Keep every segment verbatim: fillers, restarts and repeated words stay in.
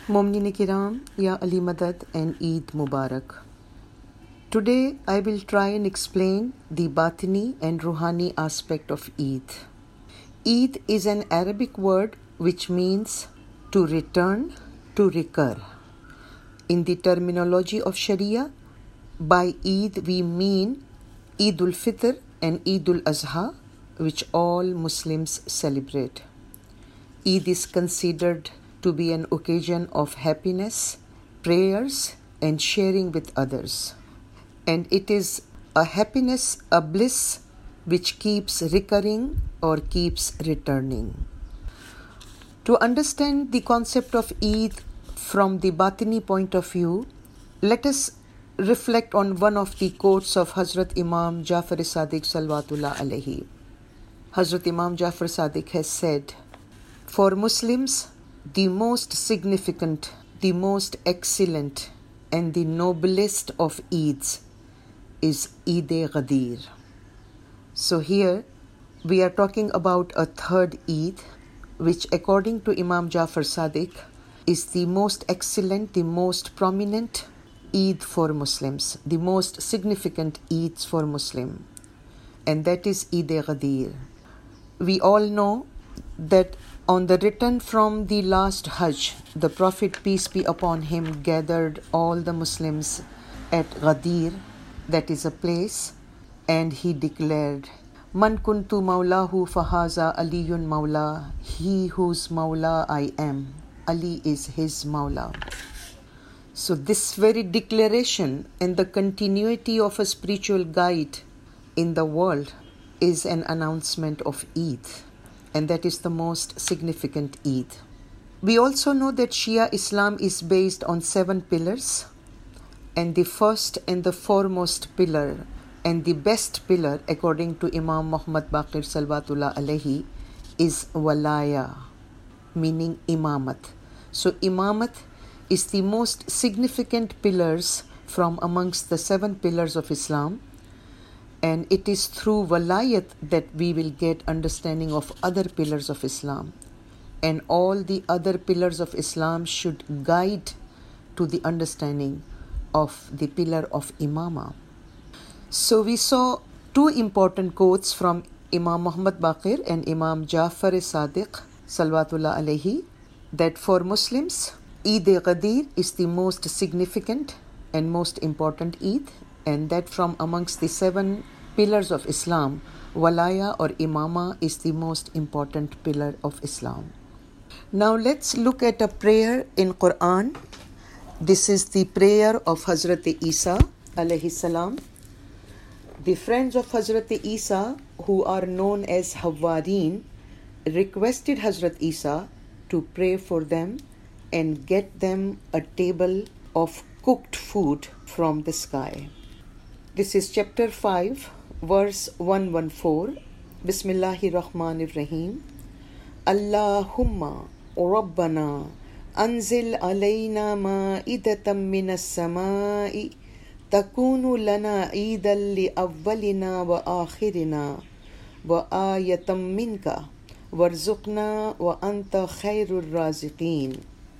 Momnin Kiram, Ya Ali Madad and Eid Mubarak. Today I will try and explain the Batini and Ruhani aspect of Eid. Eid is an Arabic word which means to return, to recur. In the terminology of Sharia, by Eid we mean Eid ul-Fitr and Eid ul-Azha, which all Muslims celebrate. Eid is considered to be an occasion of happiness, prayers, and sharing with others. And it is a happiness, a bliss, which keeps recurring or keeps returning. To understand the concept of Eid from the Batini point of view, let us reflect on one of the quotes of Hazrat Imam Jafar Sadiq Salawatullah alayhi. Hazrat Imam Jafar Sadiq has said, "For Muslims, the most significant, the most excellent, and the noblest of Eids is Eid-e-Ghadir." So here we are talking about a third Eid, which according to Imam Jafar Sadiq is the most excellent, the most prominent Eid for Muslims, the most significant Eids for Muslim, and that is Eid-e-Ghadir. We all know that on the return from the last Hajj, the Prophet, peace be upon him, gathered all the Muslims at Ghadir, that is a place, and he declared, "Man kuntu maulahu fahaza aliyun maula, he whose maula I am, Ali is his maula." So this very declaration and the continuity of a spiritual guide in the world is an announcement of Eid. And that is the most significant Eid. We also know that Shia Islam is based on seven pillars, and the first and the foremost pillar and the best pillar according to Imam Muhammad Baqir Salawatullah alayhi is Walaya, meaning Imamat. So Imamat is the most significant pillars from amongst the seven pillars of Islam. And it is through walayat that we will get understanding of other pillars of Islam. And all the other pillars of Islam should guide to the understanding of the pillar of Imama. So we saw two important quotes from Imam Muhammad Baqir and Imam Jafar Sadiq Salawatullah alayhi, that for Muslims, Eid-e-Ghadir is the most significant and most important Eid, and that from amongst the seven pillars of Islam, Walaya or Imama is the most important pillar of Islam. Now let's look at a prayer in Quran. This is the prayer of Hazrat Isa alayhi salam. The friends of Hazrat Isa, who are known as Hawareen, requested Hazrat Isa to pray for them and get them a table of cooked food from the sky. This is chapter five, verse one fourteen. Bismillahir Rahmanir Rahim. Allahumma Rabbana anzil alayna ma'idatan minas samai takunu lana eidan li awwalina wa akhirina wa ayatan minka warzuqna wa anta khairur raziqin.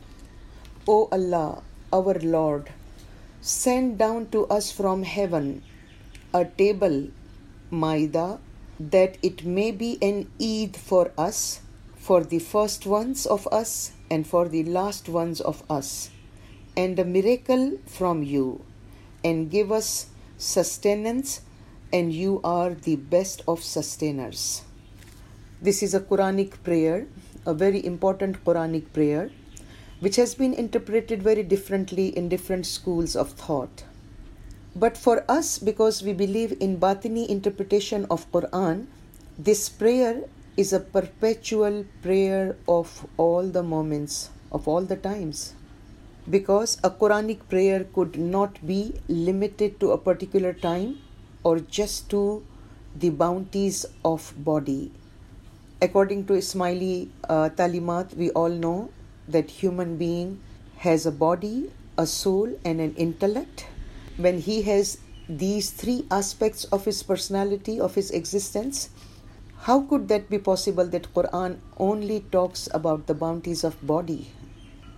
O Allah, our Lord, send down to us from heaven a table, Maida, that it may be an Eid for us, for the first ones of us and for the last ones of us, and a miracle from you, and give us sustenance, and you are the best of sustainers. This is a Quranic prayer, a very important Quranic prayer, which has been interpreted very differently in different schools of thought. But for us, because we believe in Batini interpretation of Quran, this prayer is a perpetual prayer of all the moments, of all the times. Because a Quranic prayer could not be limited to a particular time or just to the bounties of body. According to Ismaili uh, Talimat, we all know that human being has a body, a soul, and an intellect. When he has these three aspects of his personality, of his existence, how could that be possible that Quran only talks about the bounties of body?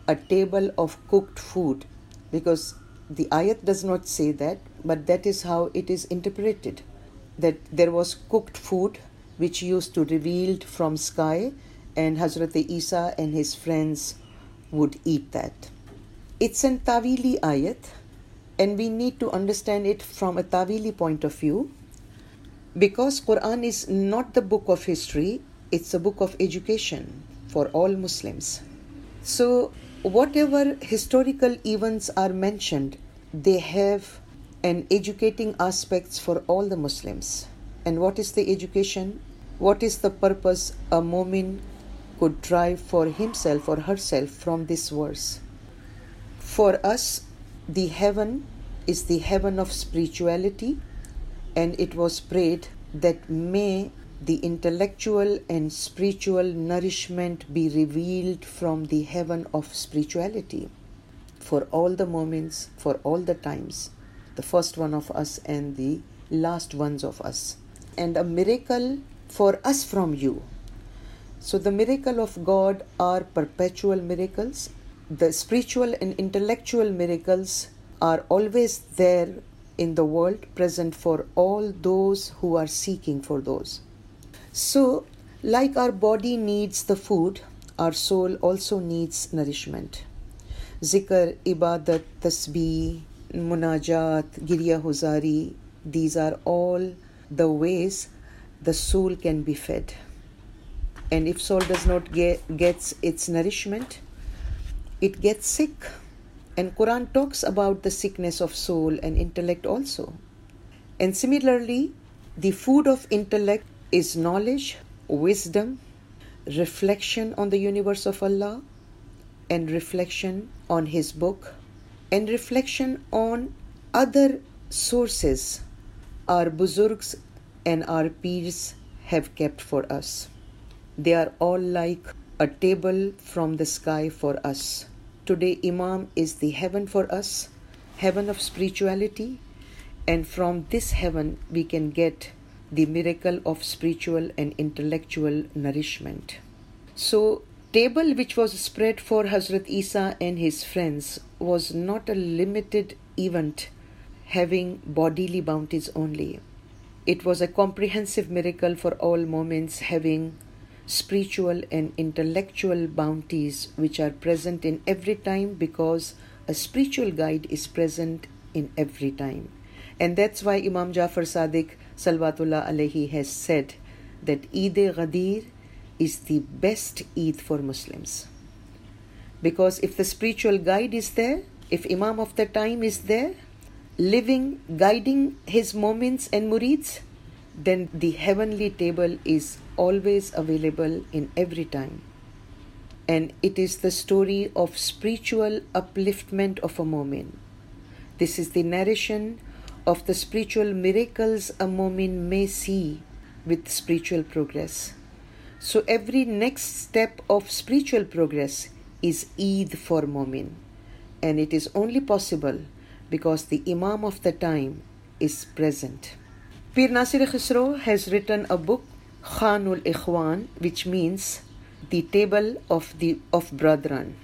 a table of cooked food, because the ayat does not say that, but that is how it is interpreted, that there was cooked food which used to revealed from sky, and Hazrat Isa and his friends would eat that. It's an Tawili ayat, and we need to understand it from a Tawili point of view, because Quran is not the book of history, it's a book of education for all Muslims. So whatever historical events are mentioned, they have an educating aspects for all the Muslims. And what is the education? What is the purpose a mu'min could drive for himself or herself from this verse? For us, the heaven is the heaven of spirituality, and it was prayed that may the intellectual and spiritual nourishment be revealed from the heaven of spirituality for all the moments, for all the times, the first one of us and the last ones of us, and a miracle for us from you. So the miracle of God are perpetual miracles. The spiritual and intellectual miracles are always there in the world, present for all those who are seeking for those. So, like our body needs the food, our soul also needs nourishment. Zikr, ibadat, tasbih, munajat, girya huzari, these are all the ways the soul can be fed. And if soul does not get gets its nourishment, it gets sick. And Quran talks about the sickness of soul and intellect also. And similarly, the food of intellect is knowledge, wisdom, reflection on the universe of Allah, and reflection on His book, and reflection on other sources our buzurgs and our peers have kept for us. They are all like a table from the sky for us. Today, Imam is the heaven for us, heaven of spirituality, and from this heaven we can get the miracle of spiritual and intellectual nourishment. So, table which was spread for Hazrat Isa and his friends was not a limited event having bodily bounties only. It was a comprehensive miracle for all moments having spiritual and intellectual bounties which are present in every time, because a spiritual guide is present in every time. And that's why Imam Jafar Sadiq Salawatullah alayhi has said that Eid-e-Ghadir is the best Eid for Muslims. Because if the spiritual guide is there, if Imam of the time is there, living, guiding his moments and murids, then the heavenly table is always available in every time. And it is the story of spiritual upliftment of a moment. This is the narration of the spiritual miracles a mu'min may see with spiritual progress. So every next step of spiritual progress is Eid for mu'min. And it is only possible because the Imam of the time is present. Pir Nasir Khusro has written a book, Khanul Ikhwan, which means the table of the of brethren.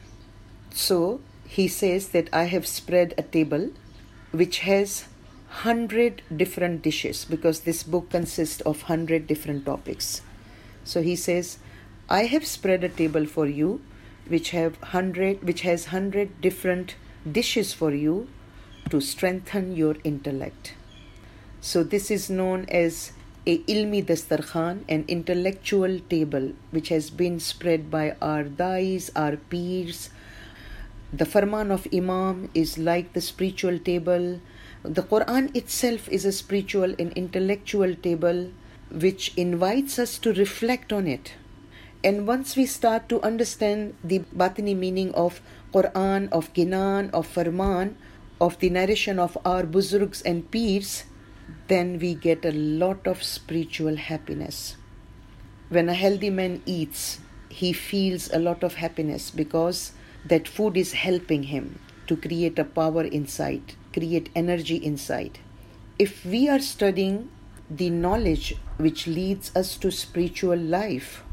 So he says that I have spread a table which has hundred different dishes, because this book consists of hundred different topics. So he says, I have spread a table for you which have hundred which has hundred different dishes for you to strengthen your intellect. So this is known as a ilmi dastarkhan, an intellectual table which has been spread by our dais, our peers. The Farman of Imam is like the spiritual table. The Quran itself is a spiritual and intellectual table which invites us to reflect on it. And once we start to understand the batini meaning of Quran, of Ginan, of Farman, of the narration of our buzurgs and peers, then we get a lot of spiritual happiness. When a healthy man eats, he feels a lot of happiness because that food is helping him to create a power inside, create energy inside. If we are studying the knowledge which leads us to spiritual life,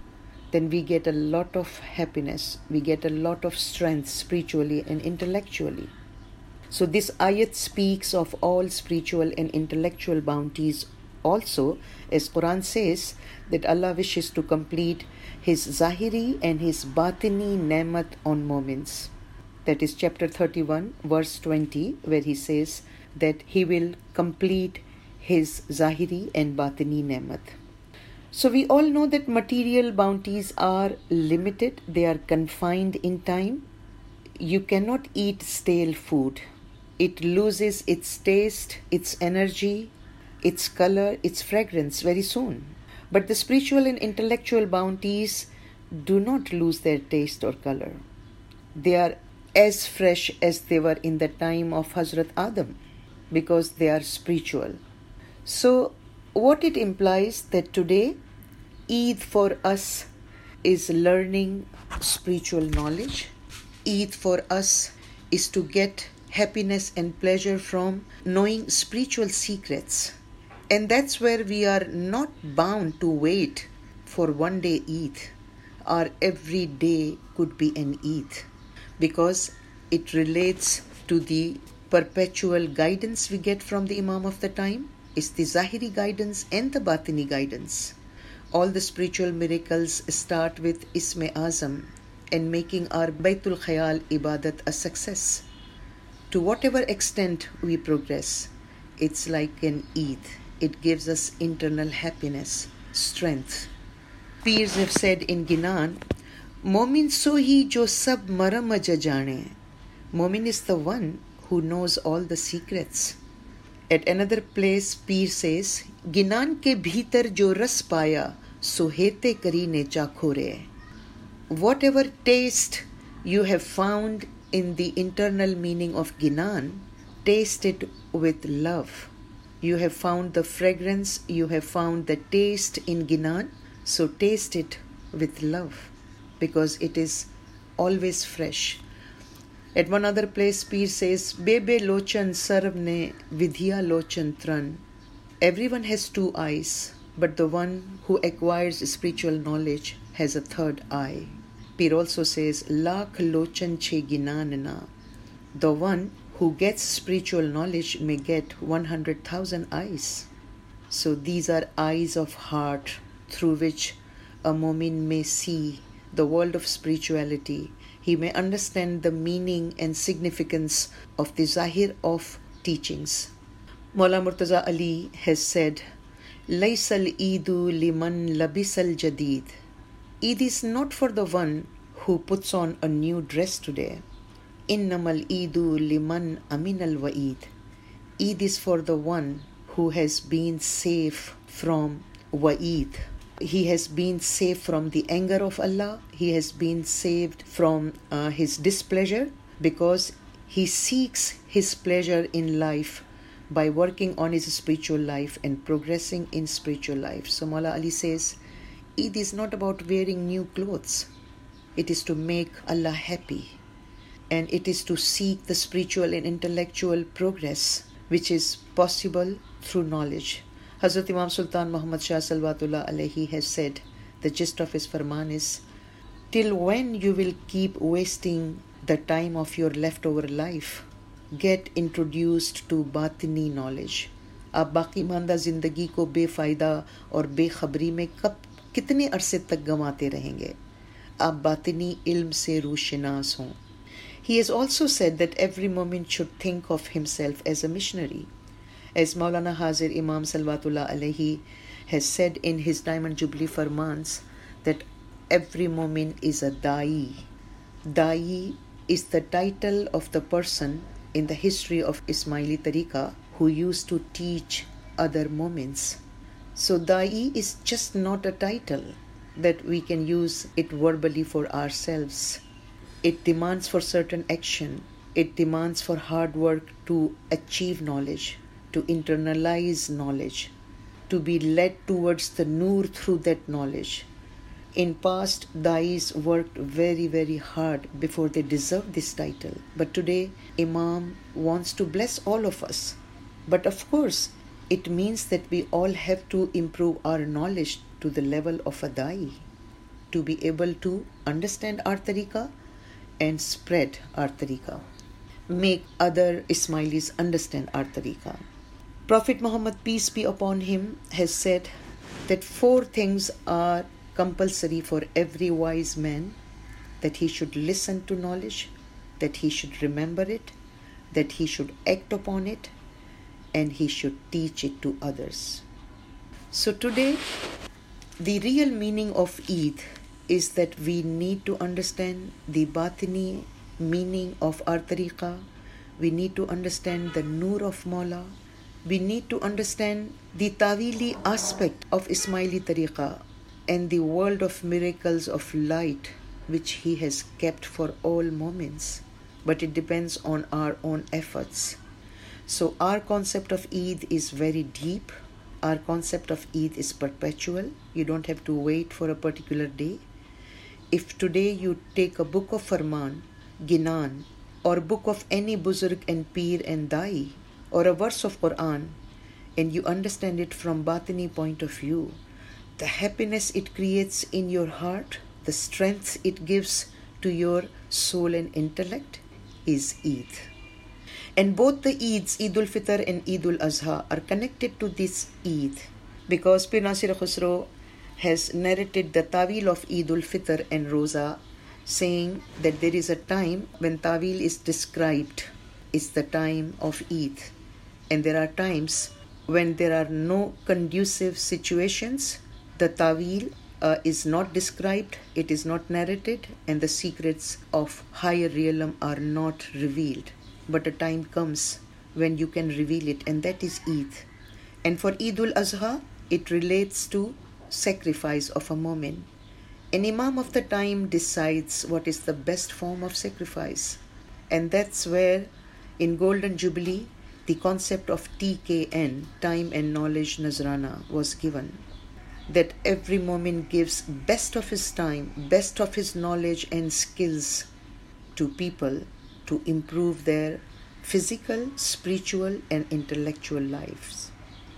then we get a lot of happiness, we get a lot of strength spiritually and intellectually. So this ayat speaks of all spiritual and intellectual bounties also, as Quran says that Allah wishes to complete His Zahiri and His Batini Nemat on moments. That is chapter thirty-one, verse twenty, where He says that He will complete His Zahiri and Batini Nemat. So we all know that material bounties are limited, they are confined in time. You cannot eat stale food. It loses its taste, its energy, its color, its fragrance very soon. But the spiritual and intellectual bounties do not lose their taste or color. They are as fresh as they were in the time of Hazrat Adam, because they are spiritual. So what it implies that today Eid for us is learning spiritual knowledge. Eid for us is to get happiness and pleasure from knowing spiritual secrets. And that's where we are not bound to wait for one day Eid. Our every day could be an Eid, because it relates to the perpetual guidance we get from the Imam of the time. It's the Zahiri guidance and the Batini guidance. All the spiritual miracles start with Isme Azam and making our Baitul Khayal Ibadat a success. To whatever extent we progress, it's like an Eid. It gives us internal happiness, strength. Peers have said in Ginan, Momin sohi jo sab maram jane. Momin is the one who knows all the secrets. At another place, Peer says, Ginan ke bhitar jo ras paya, so hete karine chakhore. Whatever taste you have found in the internal meaning of Ginan, taste it with love. You have found the fragrance, you have found the taste in Ginan, so taste it with love, because it is always fresh. At one other place, Peer says, Bebe lochan sarv ne vidya lochan tran. Everyone has two eyes, but the one who acquires spiritual knowledge has a third eye. Peer also says, Lakh lochan che ginanana. The one who gets spiritual knowledge may get one hundred thousand eyes. So these are eyes of heart through which a mu'min may see the world of spirituality. He may understand the meaning and significance of the Zahir of teachings. Maula Murtaza Ali has said, Laysal Eidu liman labisal jadid. Eid is not for the one who puts on a new dress today. Innamal Eidu liman aminal wa'id. Eid is for the one who has been safe from wa'id. He has been saved from the anger of Allah. He has been saved from uh, His displeasure, because he seeks His pleasure in life by working on his spiritual life and progressing in spiritual life. So Maula Ali says, Eid is not about wearing new clothes. It is to make Allah happy. And it is to seek the spiritual and intellectual progress which is possible through knowledge. Hazrat Imam Sultan Muhammad Shah Salawatullah Alayhi has said, the gist of his farman is, till when you will keep wasting the time of your leftover life? Get introduced to batini knowledge. आप बाकी मानदा जिंदगी को बेफायदा और बेखबरी में कब कितने अरसे तक गंवाते रहेंगे? आप बातिनी इल्म से रूशनास हों. He has also said that every moment should think of himself as a missionary. As Maulana Hazir Imam Salawatullah Alayhi has said in his Diamond Jubilee Farmans, that every moment is a da'i. Da'i is the title of the person in the history of Ismaili Tariqa who used to teach other moments. So da'i is just not a title that we can use it verbally for ourselves. It demands for certain action. It demands for hard work to achieve knowledge, to internalize knowledge, to be led towards the Noor through that knowledge. In past, da'is worked very, very hard before they deserved this title. But today, Imam wants to bless all of us. But of course, it means that we all have to improve our knowledge to the level of a da'i. to be able to understand our tariqah and spread our tariqah, make other Ismailis understand our tariqah. Prophet Muhammad, peace be upon him, has said that four things are compulsory for every wise man: that he should listen to knowledge, that he should remember it, that he should act upon it, and he should teach it to others. So today, the real meaning of Eid is that we need to understand the batini meaning of our tariqah. We need to understand the Noor of Mawla. We need to understand the Tawili aspect of Ismaili tariqah and the world of miracles of light which he has kept for all moments. But it depends on our own efforts. So our concept of Eid is very deep. Our concept of Eid is perpetual. You don't have to wait for a particular day. If today you take a book of Farman, Ginan, or book of any Buzurg and Pir and Dai, or a verse of Quran, and you understand it from Batini point of view, the happiness it creates in your heart, the strength it gives to your soul and intellect is Eid. And both the Eids, Eid al-Fitr and Eid al-Azha, are connected to this Eid because Pir Nasir Khusro has narrated the Tawil of Eid al-Fitr and Roza, saying that there is a time when Tawil is described, it's the time of Eid. And there are times when there are no conducive situations, the Tawil uh, is not described, it is not narrated, and the secrets of higher realm are not revealed. But a time comes when you can reveal it, and that is Eid. And for Eid al-Azha, it relates to sacrifice of a moment. An Imam of the time decides what is the best form of sacrifice. And that's where in Golden Jubilee, the concept of T K N, Time and Knowledge Nazrana, was given. That every moment gives best of his time, best of his knowledge and skills to people to improve their physical, spiritual and intellectual lives.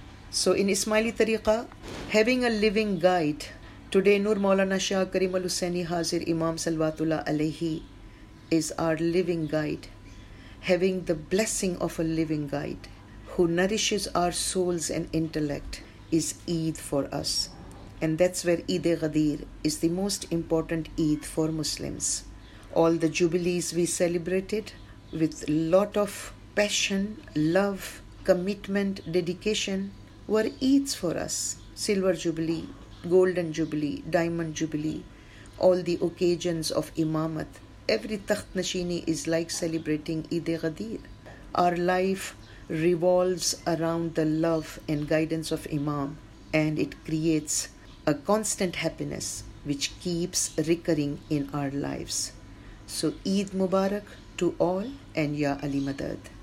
So in Ismaili Tariqah, having a living guide, today Nur Maulana Shah Karim Al Hussaini Hazir Imam Salawatullah Alayhi is our living guide, having the blessing of a living guide who nourishes our souls and intellect is Eid for us. And that's where Eid-e-Ghadir is the most important Eid for Muslims. All the jubilees we celebrated with lot of passion, love, commitment, dedication were Eids for us. Silver Jubilee, Golden Jubilee, Diamond Jubilee, all the occasions of Imamat. Every Takht Nashini is like celebrating Eid-e-Ghadir. Our life revolves around the love and guidance of Imam, and it creates a constant happiness which keeps recurring in our lives. So Eid Mubarak to all, and Ya Ali Madad.